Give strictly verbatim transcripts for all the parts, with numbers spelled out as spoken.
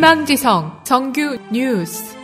희망지성 정규 뉴스.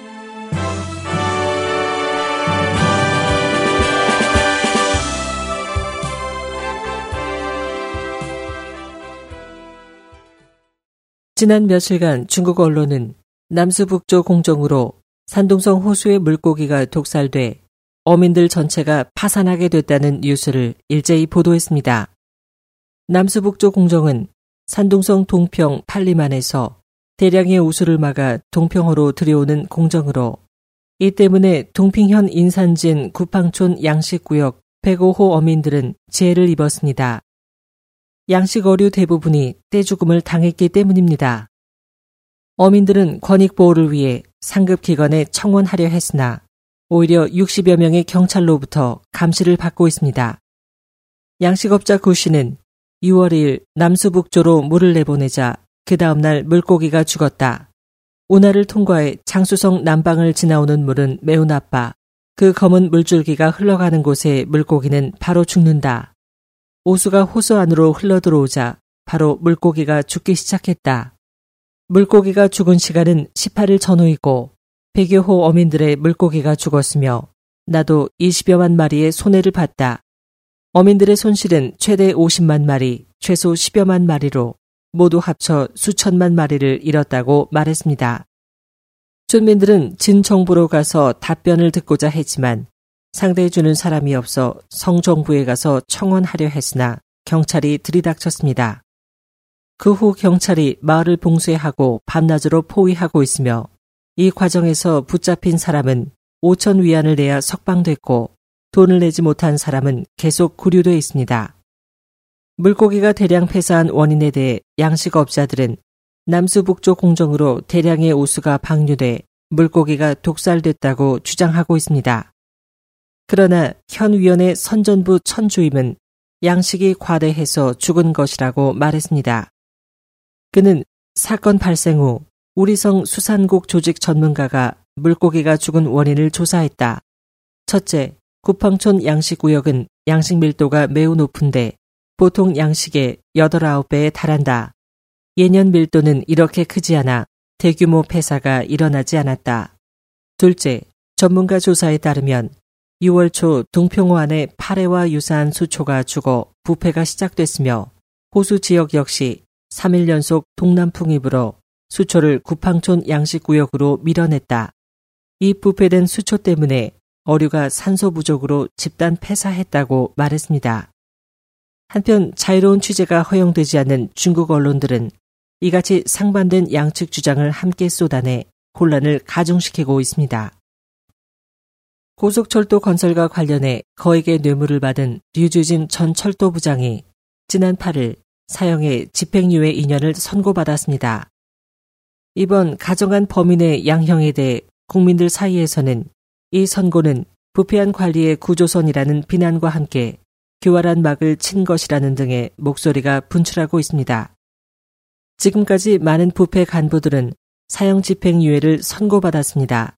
지난 며칠간 중국 언론은 남수북조 공정으로 산둥성 호수의 물고기가 독살돼 어민들 전체가 파산하게 됐다는 뉴스를 일제히 보도했습니다. 남수북조 공정은 산둥성 동평 팔리만에서 대량의 우수를 막아 동평으로 들여오는 공정으로 이 때문에 동핑현 인산진 구팡촌 양식구역 백오 호 어민들은 재해를 입었습니다. 양식어류 대부분이 떼죽음을 당했기 때문입니다. 어민들은 권익보호를 위해 상급기관에 청원하려 했으나 오히려 육십여 명의 경찰로부터 감시를 받고 있습니다. 양식업자 구 씨는 유월 이일 남수북조로 물을 내보내자 그 다음날 물고기가 죽었다. 운하를 통과해 장수성 남방을 지나오는 물은 매우 나빠. 그 검은 물줄기가 흘러가는 곳에 물고기는 바로 죽는다. 오수가 호수 안으로 흘러들어오자 바로 물고기가 죽기 시작했다. 물고기가 죽은 시간은 십팔 일 전후이고 백여 호 어민들의 물고기가 죽었으며 나도 이십여만 마리의 손해를 봤다. 어민들의 손실은 최대 오십만 마리, 최소 십여만 마리로 모두 합쳐 수천만 마리를 잃었다고 말했습니다. 촌민들은 진정부로 가서 답변을 듣고자 했지만 상대해주는 사람이 없어 성정부에 가서 청원하려 했으나 경찰이 들이닥쳤습니다. 그 후 경찰이 마을을 봉쇄하고 밤낮으로 포위하고 있으며 이 과정에서 붙잡힌 사람은 오천 위안을 내야 석방됐고 돈을 내지 못한 사람은 계속 구류돼 있습니다. 물고기가 대량 폐사한 원인에 대해 양식업자들은 남수북조 공정으로 대량의 오수가 방류돼 물고기가 독살됐다고 주장하고 있습니다. 그러나 현 위원의 선전부 천주임은 양식이 과대해서 죽은 것이라고 말했습니다. 그는 사건 발생 후 우리성 수산국 조직 전문가가 물고기가 죽은 원인을 조사했다. 첫째, 구팡촌 양식구역은 양식 밀도가 매우 높은데 보통 양식의 여덟, 아홉 배에 달한다. 예년 밀도는 이렇게 크지 않아 대규모 폐사가 일어나지 않았다. 둘째, 전문가 조사에 따르면 유월 초 동평호 안에 파래와 유사한 수초가 죽어 부패가 시작됐으며 호수 지역 역시 삼 일 연속 동남풍이 불어 수초를 구팡촌 양식구역으로 밀어냈다. 이 부패된 수초 때문에 어류가 산소 부족으로 집단 폐사했다고 말했습니다. 한편 자유로운 취재가 허용되지 않는 중국 언론들은 이같이 상반된 양측 주장을 함께 쏟아내 혼란을 가중시키고 있습니다. 고속철도 건설과 관련해 거액의 뇌물을 받은 류주진 전 철도부장이 지난 팔 일 사형의 집행유예 이 년을 선고받았습니다. 이번 가정한 범인의 양형에 대해 국민들 사이에서는 이 선고는 부패한 관리의 구조선이라는 비난과 함께 교활한 막을 친 것이라는 등의 목소리가 분출하고 있습니다. 지금까지 많은 부패 간부들은 사형 집행유예를 선고받았습니다.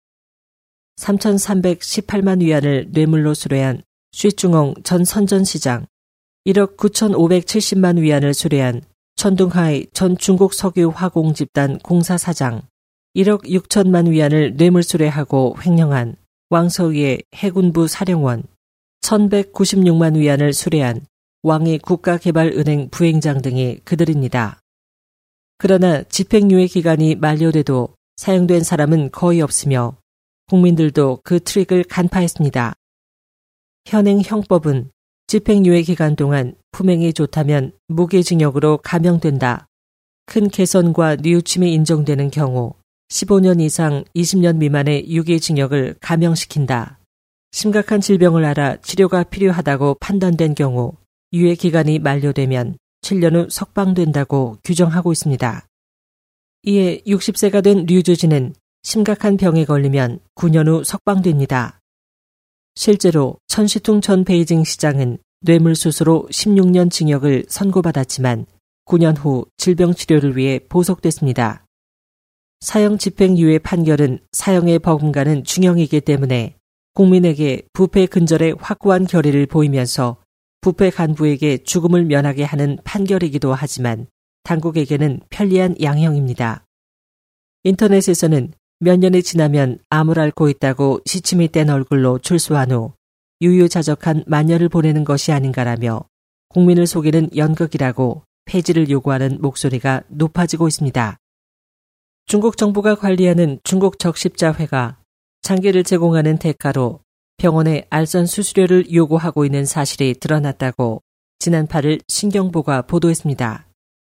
삼천삼백십팔만 위안을 뇌물로 수뢰한 쉬중엉 전 선전시장, 일억 구천오백칠십만 위안을 수뢰한 천둥하이 전 중국 석유 화공 집단 공사사장, 일억 육천만 위안을 뇌물 수뢰하고 횡령한 왕서위의 해군부 사령원, 천백구십육만 위안을 수뢰한 왕의 국가개발은행 부행장 등이 그들입니다. 그러나 집행유예 기간이 만료돼도 사형된 사람은 거의 없으며 국민들도 그 트릭을 간파했습니다. 현행 형법은 집행유예 기간 동안 품행이 좋다면 무기징역으로 감형된다. 큰 개선과 뉘우침이 인정되는 경우 십오 년 이상 이십 년 미만의 유기징역을 감형시킨다. 심각한 질병을 알아 치료가 필요하다고 판단된 경우 유예 기간이 만료되면 칠 년 후 석방된다고 규정하고 있습니다. 이에 육십 세가 된 류주진은 심각한 병에 걸리면 구 년 후 석방됩니다. 실제로 천시퉁 전 베이징 시장은 뇌물수수로 십육 년 징역을 선고받았지만 구 년 후 질병 치료를 위해 보석됐습니다. 사형 집행유예 판결은 사형의 버금가는 중형이기 때문에 국민에게 부패 근절에 확고한 결의를 보이면서 부패 간부에게 죽음을 면하게 하는 판결이기도 하지만 당국에게는 편리한 양형입니다. 인터넷에서는 몇 년이 지나면 암을 앓고 있다고 시침이 뗀 얼굴로 출소한 후 유유자적한 만년을 보내는 것이 아닌가라며 국민을 속이는 연극이라고 폐지를 요구하는 목소리가 높아지고 있습니다. 중국 정부가 관리하는 중국 적십자회가 장기를 제공하는 대가로 병원에 알선 수수료를 요구하고 있는 사실이 드러났다고 지난 팔 일 신경보가 보도했습니다.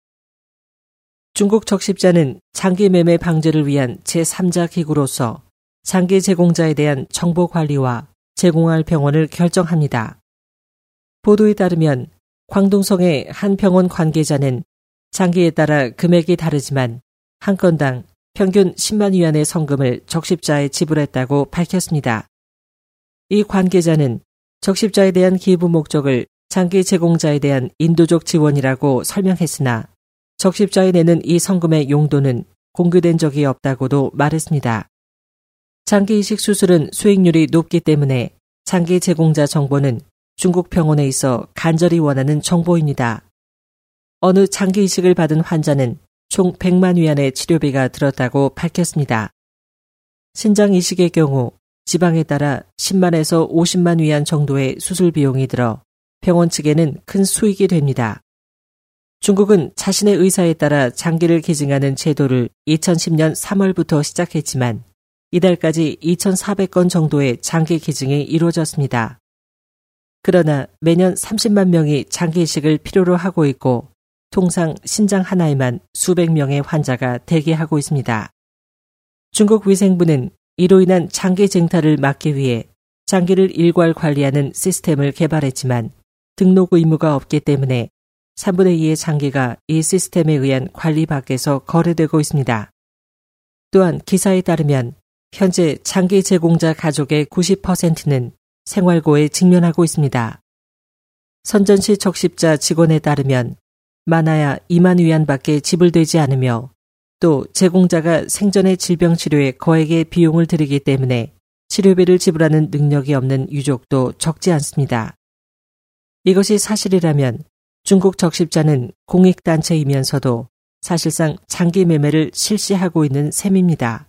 중국 적십자는 장기 매매 방지를 위한 제삼자 기구로서 장기 제공자에 대한 정보 관리와 제공할 병원을 결정합니다. 보도에 따르면 광둥성의 한 병원 관계자는 장기에 따라 금액이 다르지만 한 건당 평균 십만 위안의 성금을 적십자에 지불했다고 밝혔습니다. 이 관계자는 적십자에 대한 기부 목적을 장기 제공자에 대한 인도적 지원이라고 설명했으나 적십자에 내는 이 성금의 용도는 공개된 적이 없다고도 말했습니다. 장기 이식 수술은 수익률이 높기 때문에 장기 제공자 정보는 중국 병원에 있어 간절히 원하는 정보입니다. 어느 장기 이식을 받은 환자는 총 백만 위안의 치료비가 들었다고 밝혔습니다. 신장 이식의 경우 지방에 따라 십만에서 오십만 위안 정도의 수술 비용이 들어 병원 측에는 큰 수익이 됩니다. 중국은 자신의 의사에 따라 장기를 기증하는 제도를 이천십 년 삼월부터 시작했지만 이달까지 이천사백 건 정도의 장기 기증이 이루어졌습니다. 그러나 매년 삼십만 명이 장기 이식을 필요로 하고 있고 통상 신장 하나에만 수백 명의 환자가 대기하고 있습니다. 중국 위생부는 이로 인한 장기 쟁탈을 막기 위해 장기를 일괄 관리하는 시스템을 개발했지만 등록 의무가 없기 때문에 삼분의 이의 장기가 이 시스템에 의한 관리 밖에서 거래되고 있습니다. 또한 기사에 따르면 현재 장기 제공자 가족의 구십 퍼센트는 생활고에 직면하고 있습니다. 선전시 적십자 직원에 따르면 많아야 이만 위안밖에 지불되지 않으며 또 제공자가 생전의 질병 치료에 거액의 비용을 들이기 때문에 치료비를 지불하는 능력이 없는 유족도 적지 않습니다. 이것이 사실이라면 중국 적십자는 공익단체이면서도 사실상 장기 매매를 실시하고 있는 셈입니다.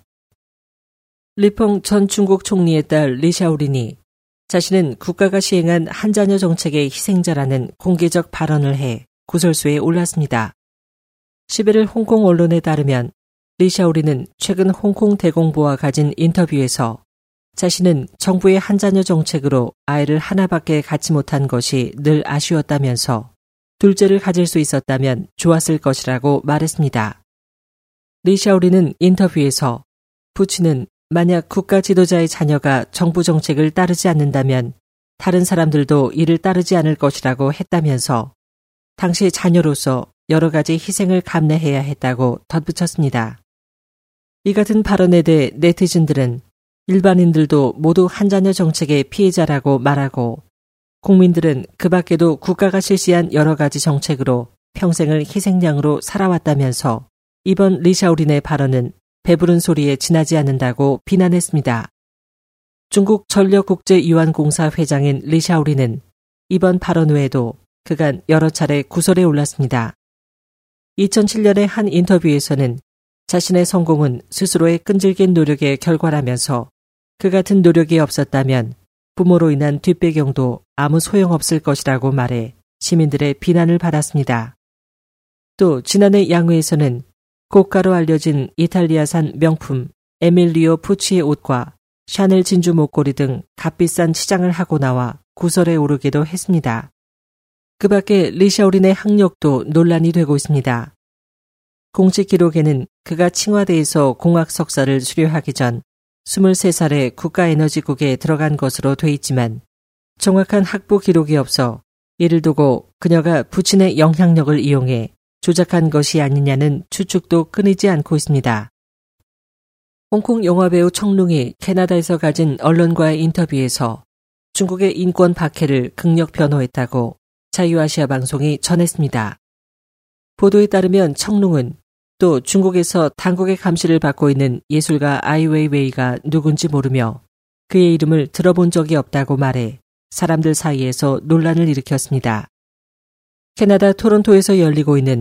리펑 전 중국 총리의 딸 리샤오린이 자신은 국가가 시행한 한자녀 정책의 희생자라는 공개적 발언을 해 구설수에 올랐습니다. 십일 일 홍콩 언론에 따르면 리샤오린은 최근 홍콩 대공보와 가진 인터뷰에서 자신은 정부의 한자녀 정책으로 아이를 하나밖에 갖지 못한 것이 늘 아쉬웠다면서 둘째를 가질 수 있었다면 좋았을 것이라고 말했습니다. 리샤오린은 인터뷰에서 부친은 만약 국가 지도자의 자녀가 정부 정책을 따르지 않는다면 다른 사람들도 이를 따르지 않을 것이라고 했다면서 당시 자녀로서 여러 가지 희생을 감내해야 했다고 덧붙였습니다. 이 같은 발언에 대해 네티즌들은 일반인들도 모두 한자녀 정책의 피해자라고 말하고 국민들은 그 밖에도 국가가 실시한 여러 가지 정책으로 평생을 희생양으로 살아왔다면서 이번 리샤오린의 발언은 배부른 소리에 지나지 않는다고 비난했습니다. 중국 전력국제유한공사 회장인 리샤오린은 이번 발언 외에도 그간 여러 차례 구설에 올랐습니다. 이천칠 년의 한 인터뷰에서는 자신의 성공은 스스로의 끈질긴 노력의 결과라면서 그 같은 노력이 없었다면 부모로 인한 뒷배경도 아무 소용없을 것이라고 말해 시민들의 비난을 받았습니다. 또 지난해 양회에서는 고가로 알려진 이탈리아산 명품 에밀리오 푸치의 옷과 샤넬 진주 목걸이 등 값비싼 치장을 하고 나와 구설에 오르기도 했습니다. 그 밖에 리샤오린의 학력도 논란이 되고 있습니다. 공식 기록에는 그가 칭화대에서 공학 석사를 수료하기 전 스물세 살에 국가에너지국에 들어간 것으로 돼 있지만 정확한 학부 기록이 없어 이를 두고 그녀가 부친의 영향력을 이용해 조작한 것이 아니냐는 추측도 끊이지 않고 있습니다. 홍콩 영화배우 청룽이 캐나다에서 가진 언론과의 인터뷰에서 중국의 인권 박해를 극력 변호했다고 자유아시아 방송이 전했습니다. 보도에 따르면 청룽은 또 중국에서 당국의 감시를 받고 있는 예술가 아이웨이웨이가 누군지 모르며 그의 이름을 들어본 적이 없다고 말해 사람들 사이에서 논란을 일으켰습니다. 캐나다 토론토에서 열리고 있는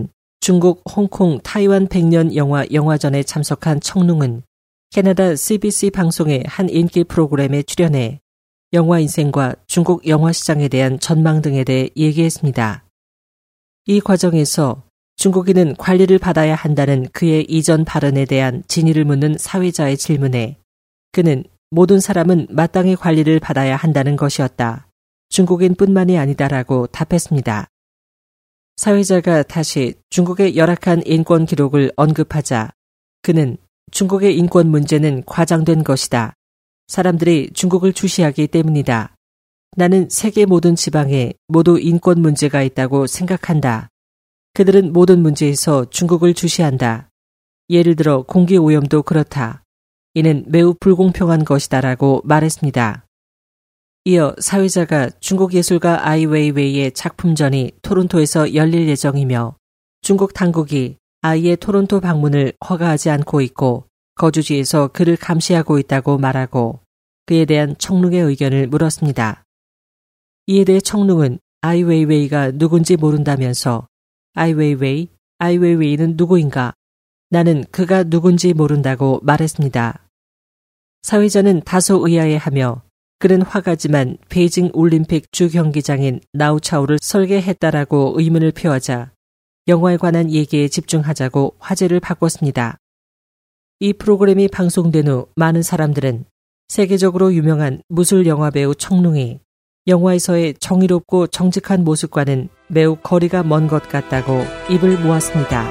중국, 홍콩, 타이완 백년 영화 영화전에 참석한 청룡은 캐나다 씨비씨 방송의 한 인기 프로그램에 출연해 영화 인생과 중국 영화 시장에 대한 전망 등에 대해 얘기했습니다. 이 과정에서 중국인은 관리를 받아야 한다는 그의 이전 발언에 대한 진위를 묻는 사회자의 질문에 그는 모든 사람은 마땅히 관리를 받아야 한다는 것이었다. 중국인뿐만이 아니다라고 답했습니다. 사회자가 다시 중국의 열악한 인권 기록을 언급하자 그는 중국의 인권 문제는 과장된 것이다. 사람들이 중국을 주시하기 때문이다. 나는 세계 모든 지방에 모두 인권 문제가 있다고 생각한다. 그들은 모든 문제에서 중국을 주시한다. 예를 들어 공기 오염도 그렇다. 이는 매우 불공평한 것이다라고 말했습니다. 이어 사회자가 중국 예술가 아이 웨이웨이의 작품전이 토론토에서 열릴 예정이며 중국 당국이 아이의 토론토 방문을 허가하지 않고 있고 거주지에서 그를 감시하고 있다고 말하고 그에 대한 청룡의 의견을 물었습니다. 이에 대해 청룡은 아이 웨이웨이가 누군지 모른다면서 아이 웨이웨이, 아이 웨이웨이는 누구인가? 나는 그가 누군지 모른다고 말했습니다. 사회자는 다소 의아해하며 그는 화가지만 베이징 올림픽 주경기장인 나우차오를 설계했다라고 의문을 표하자 영화에 관한 얘기에 집중하자고 화제를 바꿨습니다. 이 프로그램이 방송된 후 많은 사람들은 세계적으로 유명한 무술 영화배우 청룡이 영화에서의 정의롭고 정직한 모습과는 매우 거리가 먼 것 같다고 입을 모았습니다.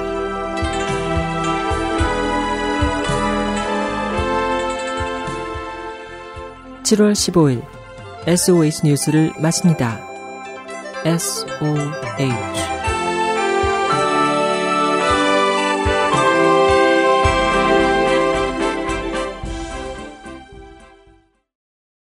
칠월 십오일 에스오에이치 뉴스를 마칩니다. 에스오에이치